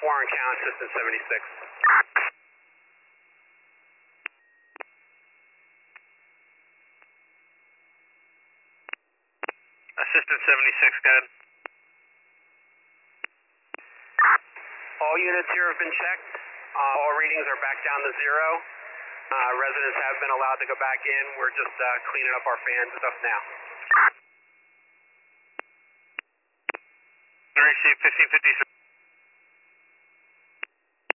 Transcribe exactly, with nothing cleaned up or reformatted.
Warren County, Assistant seventy-six. Assistant seventy-six, go ahead. All units here have been checked. Uh, all readings are back down to zero. Uh, residents have been allowed to go back in. We're just uh, cleaning up our fan stuff now. Receive fifteen fifty-three.